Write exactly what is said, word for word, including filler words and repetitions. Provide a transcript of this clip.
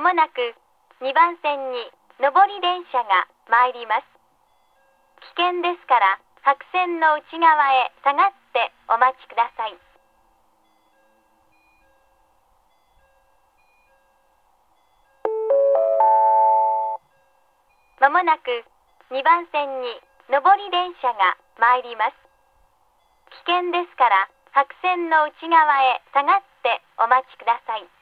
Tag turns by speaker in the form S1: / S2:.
S1: もなくにばん線に上り電車が参ります。危険ですから白線の内側へ下がってお待ちください。まもなくにばん線に上り電車が参ります。危険ですから白線の内側へ下がってお待ちください。